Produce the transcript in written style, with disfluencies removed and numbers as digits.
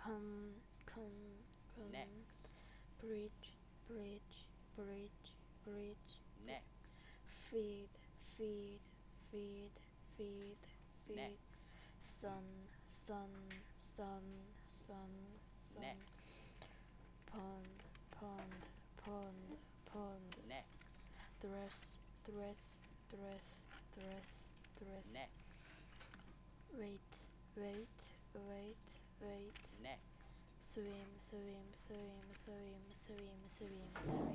come, Next. bridge, bridge, bridge, bridge, Next. feed, feed, feed, feed, feed, Next. sun, sun, sun, sun, sun, Next. pond, pond, pond, pond, Next. dress, dress, dress, dress, dress, Next. wait, wait, wait, wait, Next. swim, swim, swim, swim, swim, swim, swim.